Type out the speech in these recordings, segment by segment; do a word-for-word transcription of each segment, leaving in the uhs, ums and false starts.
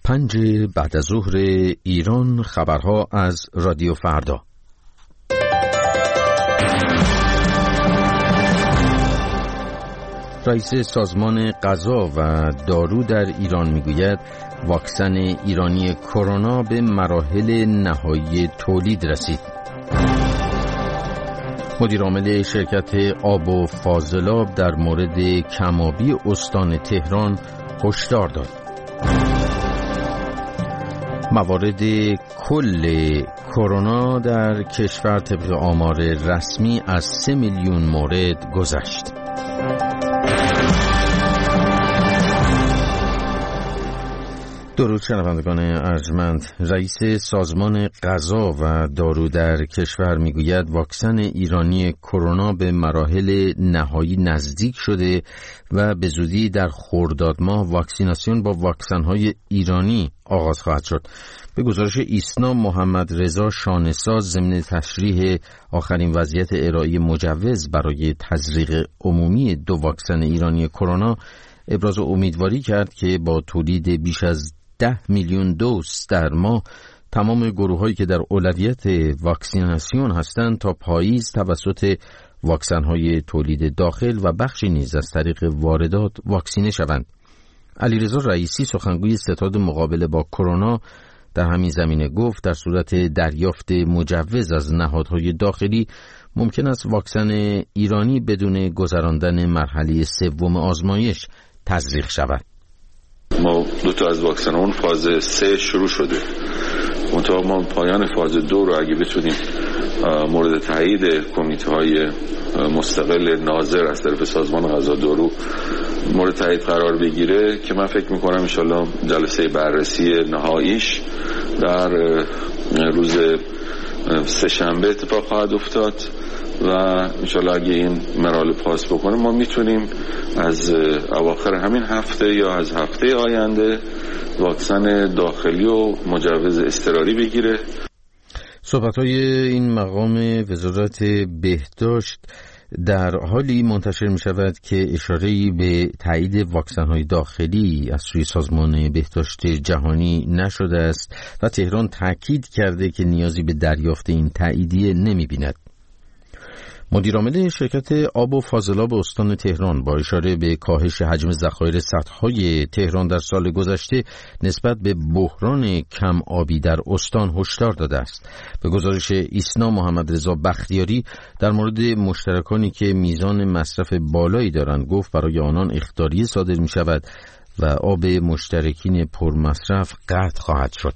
پنج بعد از ظهر ایران، خبرها از رادیو فردا. رئیس سازمان غذا و دارو در ایران میگوید واکسن ایرانی کرونا به مراحل نهایی تولید رسید. مدیر عامل شرکت آب و فاضلاب در مورد کم‌آبی استان تهران هشدار داد. موارد کل کرونا در کشور طبق آمار رسمی از سه میلیون مورد گذشت. درود شنوندگان ارجمند، رئیس سازمان غذا و دارو در کشور میگوید واکسن ایرانی کرونا به مراحل نهایی نزدیک شده و به زودی در خرداد ماه واکسیناسیون با واکسن‌های ایرانی آغاز خواهد شد. به گزارش ایسنا، محمد رضا شانه‌ساز ضمن تشریح آخرین وضعیت ارائه مجوز برای تزریق عمومی دو واکسن ایرانی کرونا ابراز امیدواری کرد که با تولید بیش از ده میلیون دوز در ماه تمام گروه‌هایی که در اولویت واکسیناسیون هستند تا پاییز توسط واکسن‌های تولید داخل و بخشی نیز از طریق واردات واکسینه شوند. علیرضا رئیسی سخنگوی ستاد مقابله با کرونا در همین زمینه گفت در صورت دریافت مجوز از نهادهای داخلی ممکن است واکسن ایرانی بدون گذراندن مرحله سوم آزمایش تزریق شود. ما دو تا از واکسن‌ها فاز سه شروع شده. منتها ما پایان فاز دو رو اگه بتونیم مورد تایید کمیته‌های مستقل ناظر از طرف سازمان غذا دارو مورد تایید قرار بگیره که من فکر می‌کنم ان شاءالله جلسه بررسی نهاییش در روز سه شنبه اتفاق خواهد افتاد و انشالله اگه این مراحل پاس بکنه ما میتونیم از اواخر همین هفته یا از هفته آینده واکسن داخلی و مجوز اضطراری بگیره. صحبت‌های این مقام وزارت بهداشت در حالی منتشر می شود که اشاره‌ای به تایید واکسن‌های داخلی از سوی سازمان بهداشت جهانی نشده است و تهران تاکید کرده که نیازی به دریافت این تاییدیه نمی‌بیند. مدیر عامل شرکت آب و فاضلاب استان تهران با اشاره به کاهش حجم ذخایر سدهای تهران در سال گذشته نسبت به بحران کم آبی در استان هشدار داده است. به گزارش ایسنا، محمد رضا بختیاری در مورد مشترکانی که میزان مصرف بالایی دارند گفت برای آنان اخطاریه صادر می شود و آب مشترکین پرمصرف قطع خواهد شد.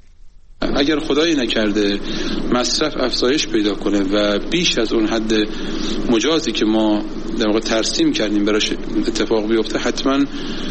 اگر خدایی نکرده مصرف افزایش پیدا کنه و بیش از اون حد مجازی که ما در واقع ترسیم کردیم براش اتفاق بیفته، حتما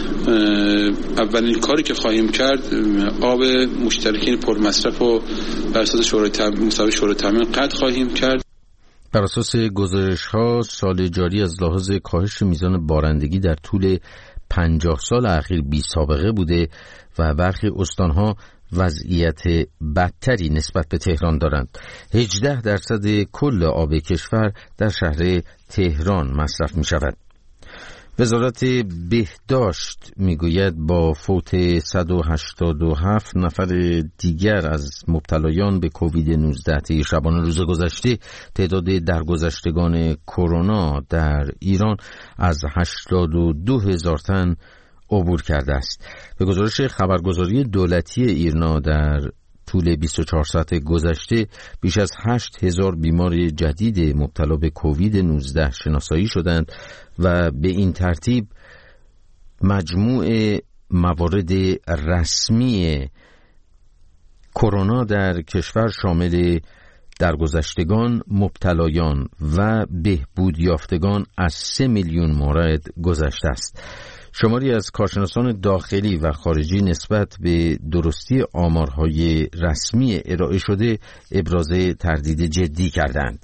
اولین کاری که خواهیم کرد آب مشترکین پرمصرف و بر اساس شورای تامین مصوبه شورای تامین قطع خواهیم کرد. بر اساس گزارش‌ها سال جاری از لحاظ کاهش میزان بارندگی در طول پنجاه سال اخیر بی سابقه بوده و برخی استان‌ها وضعیت بدتری نسبت به تهران دارند. هجده درصد کل آب کشور در شهر تهران مصرف می شود. وزارت بهداشت میگوید با فوت صد و هشتاد و هفت نفر دیگر از مبتلایان به کووید نوزده طی شبانه روز گذشته تعداد درگذشتگان کرونا در ایران از هشتاد و دو هزار تن عبور کرده است. به گزارش خبرگزاری دولتی ایرنا در طول بیست و چهار ساعت گذشته بیش از هشت هزار بیمار جدید مبتلا به کووید نوزده شناسایی شدند و به این ترتیب مجموع موارد رسمی کرونا در کشور شامل درگذشتگان، مبتلایان و بهبود یافتگان از سه میلیون مورد گذشته است. شماری از کارشناسان داخلی و خارجی نسبت به درستی آمارهای رسمی ارائه شده ابراز تردید جدی کردند.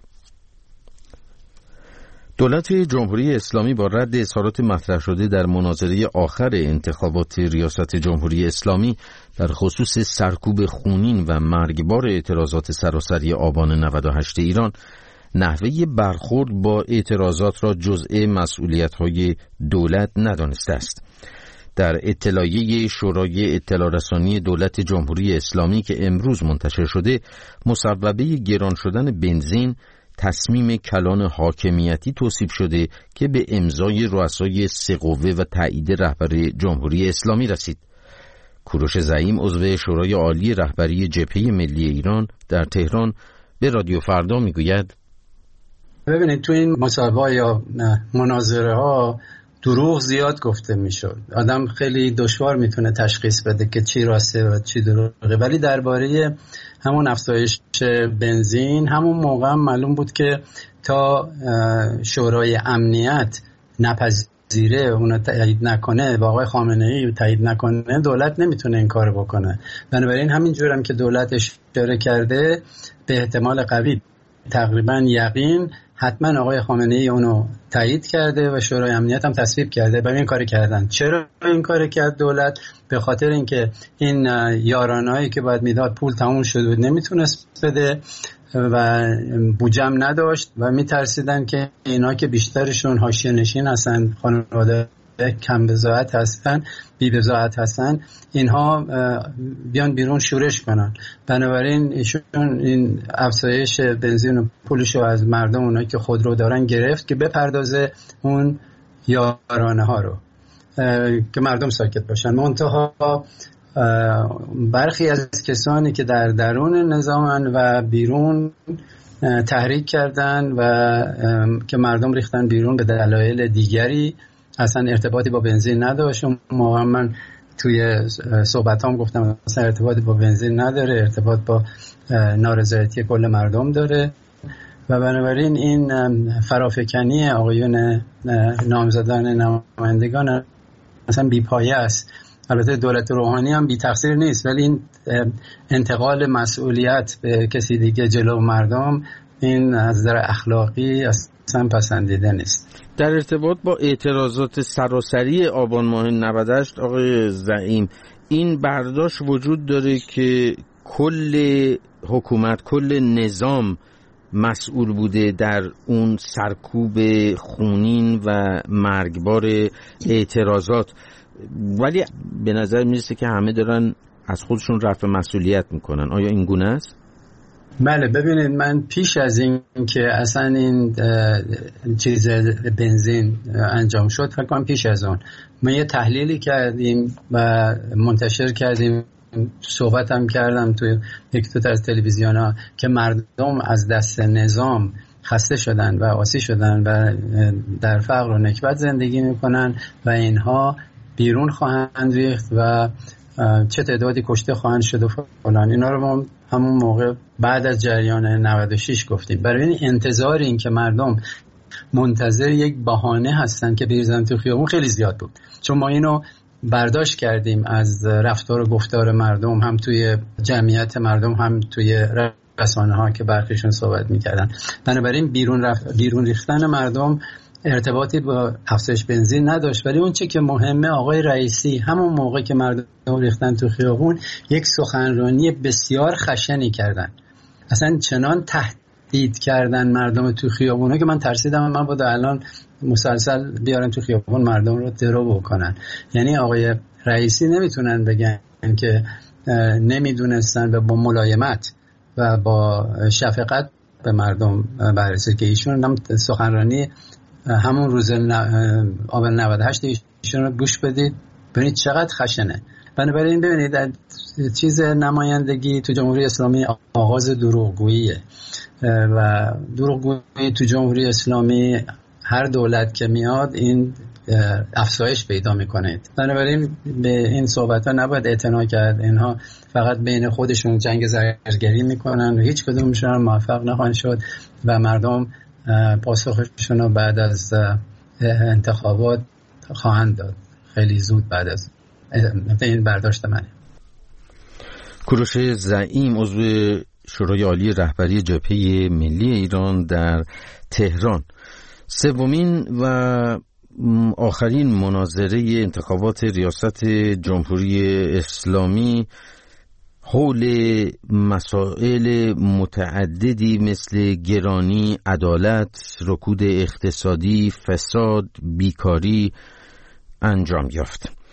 دولت جمهوری اسلامی با رد اظهارات مطرح شده در مناظره آخر انتخابات ریاست جمهوری اسلامی در خصوص سرکوب خونین و مرگبار اعتراضات سراسری آبان نود و هشت ایران، نحوه برخورد با اعتراضات را جزء مسئولیت‌های دولت ندانسته است. در اطلاعیه شورای اطلاع رسانی دولت جمهوری اسلامی که امروز منتشر شده، مسببه گران شدن بنزین تصمیم کلان حاکمیتی توصیف شده که به امضای رؤسای سه قوه و تایید رهبر جمهوری اسلامی رسید. کوروش زعیم عضو شورای عالی رهبری جبهه ملی ایران در تهران به رادیو فردا میگوید: ببینید تو این مسابقه یا مناظره ها دروغ زیاد گفته میشد. آدم خیلی دشوار میتونه تشخیص بده که چی راسته و چی دروغه، ولی درباره همون افزایش بنزین همون موقع هم معلوم بود که تا شورای امنیت نپذیره، اون تایید نکنه و آقای خامنه‌ای تایید نکنه، دولت نمیتونه این کارو بکنه. بنابراین همین جورم که دولت اشاره کرده، به احتمال قوی تقریبا یقین حتما آقای خامنه‌ای اونو تایید کرده و شورای امنیت هم تصویب کرده و این کاری کردن. چرا این کاری کرد دولت؟ به خاطر اینکه این یارانهایی که باید میداد پول تموم شد و نمیتونست بده و بودجه نداشت و میترسیدن که اینا که بیشترشون حاشیه نشین هستن، خانواده کم بضاعت هستن، بی بضاعت هستن، اینها بیان بیرون شورش کنن. بنابراین ایشون این افزایش بنزین و پولشو از مردم، اونایی که خودرو دارن، گرفت که بپردازه اون یارانه ها رو که مردم ساکت باشن. منتها برخی از کسانی که در درون نظامن و بیرون تحریک کردن و که مردم ریختن بیرون به دلایل دیگری، اصلا ارتباطی با بنزین نداشت. موقع من توی صحبتام گفتم اصلا ارتباطی با بنزین نداره، ارتباط با نارضایتی کل مردم داره و بنابراین این فرافکنی آقایون نامزدان نمایندگان اصلا بی‌پایه است. البته دولت روحانی هم بی تقصیر نیست، ولی این انتقال مسئولیت به کسی دیگه جلو مردم، این از نظر اخلاقی اصلا پسندیده نیست. در ارتباط با اعتراضات سراسری آبان ماه نود و هشت آقای زعیم، این برداشت وجود داره که کل حکومت، کل نظام مسئول بوده در اون سرکوب خونین و مرگبار اعتراضات، ولی به نظر میرسه که همه دارن از خودشون رفع مسئولیت میکنن. آیا این گونه است؟ بله، ببینید من پیش از این که اصلا این چیز بنزین انجام شد، فکر کنم پیش از اون ما یه تحلیلی کردیم و منتشر کردیم، صحبت هم کردم توی یک دو تا از تلویزیون‌ها که مردم از دست نظام خسته شدن و آسی شدن و در فقر و نکبت زندگی میکنن و اینها بیرون خواهند ریخت و چه تعدادی کشته خواهند شد و فلان. اینا رو ما همون موقع بعد از جریان نود و شش گفتیم. برای این انتظار این که مردم منتظر یک بهانه هستن که بریزن تو خیابون خیلی زیاد بود، چون ما اینو برداشت کردیم از رفتار و گفتار مردم، هم توی جمعیت مردم هم توی رسانه ها که برخیشون صحبت میکردن. بنابراین بیرون رف... بیرون ریختن مردم ارتباطی با افزایش بنزین نداشت. ولی اون چه که مهمه، آقای رئیسی همون موقع که مردم ریختن تو خیابون یک سخنرانی بسیار خشنی کردن، اصلا چنان تهدید کردن مردم تو خیابونا که من ترسیدم من بود الان مسلسل بیارن تو خیابون مردم رو درو بکنن. یعنی آقای رئیسی نمیتونن بگن که نمیدونستن و با ملایمت و با شفقت به مردم بررسی، که ایشون هم سخنرانی همون روز آبان نود و هشت ایشون رو گوش بدید، ببینید چقدر خشنه. بنابراین ببینید چیز نمایندگی تو جمهوری اسلامی آغاز دروغگوییه و دروغگویی تو جمهوری اسلامی هر دولت که میاد این افزایش پیدا میکنه. بنابراین به این صحبت ها نباید اعتنا کرد. اینها فقط بین خودشون جنگ زرگری میکنن و هیچ کدومشون موفق نخواهند شد و مردم پاسخشون رو بعد از انتخابات خواهند داد، خیلی زود بعد از این برداشت منه. کوروش زعیم عضو شورای عالی رهبری جبهه ملی ایران در تهران. سومین و آخرین مناظره انتخابات ریاست جمهوری اسلامی حول مسائل متعددی مثل گرانی، عدالت، رکود اقتصادی، فساد، بیکاری انجام یافت.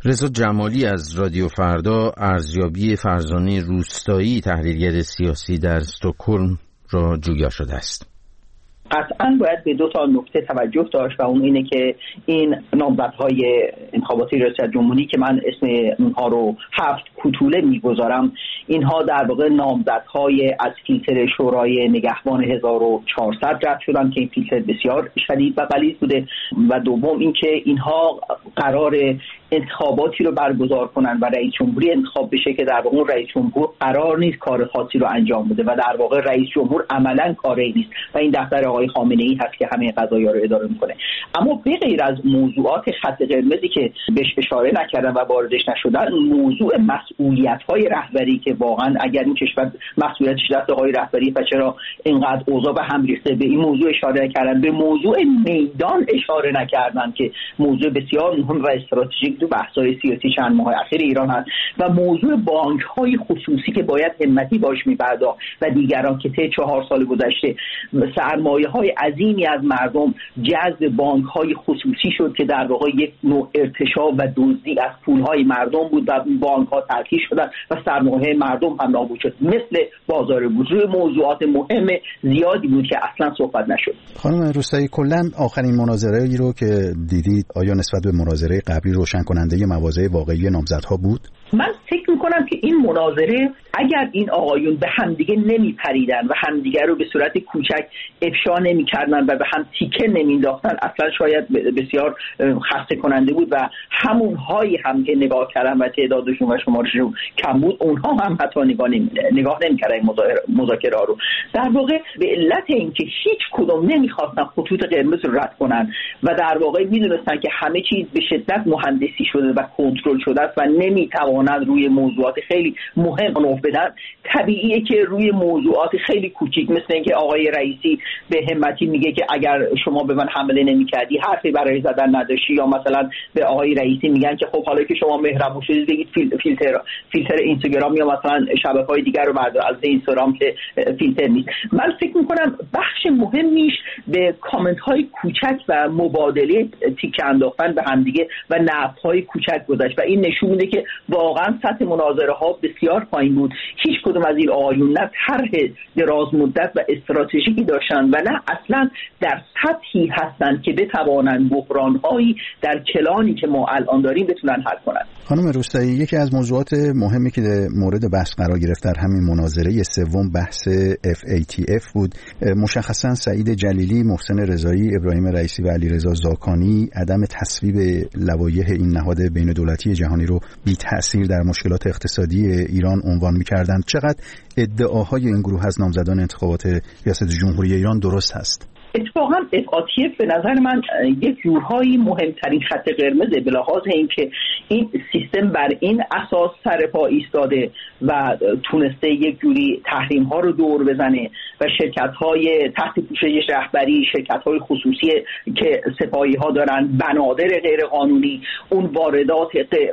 رضا جمالی از رادیو فردا ارزیابی فرزانه روستایی تحلیلگر سیاسی در استکهلم را جویا شده است. قطعاً باید به دو تا نکته توجه داشت و اون اینه که این نامزدهای انتخاباتی ریاست جمهوری که من اسم اونها رو هفت کوتوله میگذارم، اینها در واقع نامزدهای از فیلتر شورای نگهبان هزار و چهارصد رد شدن که این فیلتر بسیار شدید و غلیظ بوده و دوم اینکه اینها قرار انتخاباتی رو برگزار کنن و رئیس جمهوری انتخاب بشه که در واقع رئیس جمهور قرار نیست کار خاصی رو انجام بده و در واقع رئیس جمهور عملاً کاری نیست و این دفتر آقای خامنه‌ای هست که همه قضایا رو اداره میکنه. اما به غیر از موضوعات خط قرمزی که بهش اشاره نکردن و واردش نشدن، موضوع مسئولیت‌های رهبری که واقعاً اگر این کشور مسئولیتش دست آقای رهبری و چرا اینقدر اوضاع به هم ریخته، به این موضوع اشاره نکردن، به موضوع میدان اشاره نکردن که موضوع بسیار مهم و استراتژیک تو بحث‌های سیاسی چند ماه اخیر ایران هست و موضوع بانک‌های خصوصی که باید همتی باش می‌پرداخت و دیگران که طی چهار سال گذشته سرمایه‌های عظیمی از مردم جذب بانک‌های خصوصی شد که در واقع یک نوع ارتشاء و دزدی از پول‌های مردم بود و بانک‌ها تلخیص شدن و سرمایه مردم هم نابود شد. مثل بازار بود. روی موضوعات مهم زیادی بود که اصلا صحبت نشد. خانم روستایی، کلاً آخرین مناظره‌ای رو که دیدید آیا نسبت به مناظره قبلی روشن کننده مواضع واقعی نامزدها بود؟ من فکر میکنم که این مناظره اگر این آقایون به همدیگه نمیپریدن و همدیگه رو به صورت کوچک افشا نمیکردن و به هم تیکه نمینداختن، اصلا شاید بسیار خسته کننده بود و همون هایی هم که نگاه کردن و تعدادشون و شمارششون کم بود، اونها هم حتی نگاه نمی نگاه نمیکردن مذاکره ها رو. در واقع به علت اینکه هیچ کدوم نمیخواستن خطوط قرمز رو رد کنن و در واقع میدونستن که همه چیز به شدت مهندسی شده و کنترل شده است و نمیتوانند روی موضوعات خیلی مهم قانون بدن، طبیعیه که روی موضوعات خیلی کوچیک مثل اینکه آقای رئیسی به همتی میگه که اگر شما به من حمله نمیکردی حرفی برای زدن نداشتی، یا مثلا به آقای رئیسی میگن که خب حالا که شما مهربون شدید بگید فیلتر فیلتر اینستاگرام یا مثلا شبکه‌های دیگر رو بردار از اینستاگرام که فیلتر نیست. من فکر میکنم بخش مهمیش به کامنت های کوچک و مبادله تیکه انداختن به همدیگه و نقدهای کوچک گذشت و این نشون میده که واقعا سطح مناظره ها بسیار پایین بود. هیچ کدوم از این آقایون نه طرح دراز مدت و استراتژیکی داشتن و نه اصلا در سطحی هستند که بتوانند بحران‌هایی در کلانی که ما الان داریم بتونن حل کنند. خانم روستایی، یکی از موضوعات مهمی که مورد بحث قرار گرفت در همین مناظره سوم بحث اف ای تی اف بود. مشخصا سعید جلیلی، محسن رضایی، ابراهیم رئیسی و علیرضا زاکانی عدم تصویب لوایح این نهاد بین دولتی جهانی رو بی تأثیر در مشکلات اقتصادی ایران عنوان می‌کردند. چقدر ادعاهای این گروه از نامزدان انتخابات ریاست جمهوری ایران درست هست؟ اتفاقا اف آ تی اف به نظر من یک جورهایی مهمترین خط قرمزه، به لحاظ اینکه این سیستم بر این اساس سر پا ایستاده و تونسته یک جوری تحریم ها رو دور بزنه و شرکت های تحت پوشش رهبری، شرکت های خصوصی که سپاهی ها دارن، بنادر غیر قانونی، اون واردات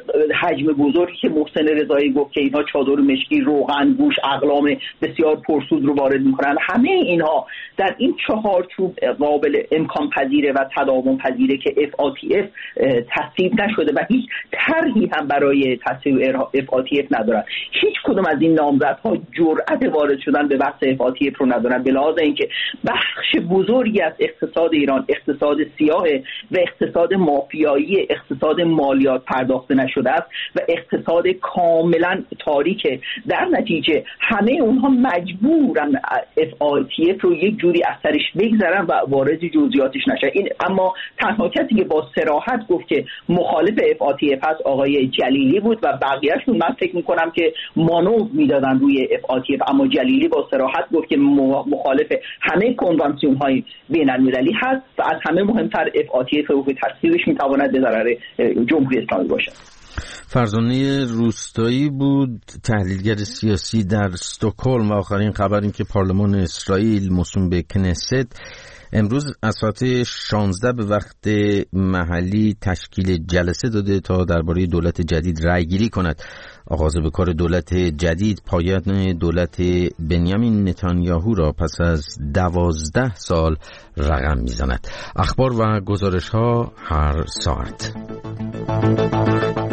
حجم بزرگی که محسن رضایی گفت که اینها چادر مشکی، روغن، گوش، اقلام بسیار پرسود رو وارد میکنن، همه اینها در این چهارچوب قابل امکان پذیره و تداوم پذیره که اف آ تی اف تصویب نشده و هیچ طرحی هم برای تصویب اف آ تی اف ندارن. هیچ کدوم از این نامزدها جرأت وارد شدن به بحث اف آ تی اف رو ندارن، به لحاظ اینکه بخش بزرگی از اقتصاد ایران اقتصاد سیاه و اقتصاد مافیایی، اقتصاد مالیات پرداخته نشده است و اقتصاد کاملا تاریکه. در نتیجه همه اونها مجبورن اف آ تی اف رو یک جوری از سرش بگذارن و وارد جزئیاتش نشه. این اما تنها کسی که با صراحت گفت که مخالف اف آ تی اف هست آقای جلیلی بود و بقیه‌شون من فکر می‌کنم که مانور میدادن روی اف آ تی اف، اما جلیلی با صراحت گفت که مخالف همه کنوانسیون‌های بین‌المللی هست و از همه مهمتر اف آ تی اف رو تصویبش می‌تواند به ضرر جمهوری اسلامی باشد. فرزانه روستایی بود، تحلیلگر سیاسی در استکهلم. و آخرین خبر این که پارلمان اسرائیل موسوم به کنست امروز از ساعت شانزده به وقت محلی تشکیل جلسه داده تا درباره دولت جدید رأی گیری کند. آغاز به کار دولت جدید پایان دولت بنیامین نتانیاهو را پس از دوازده سال رقم میزند. اخبار و گزارش ها هر ساعت.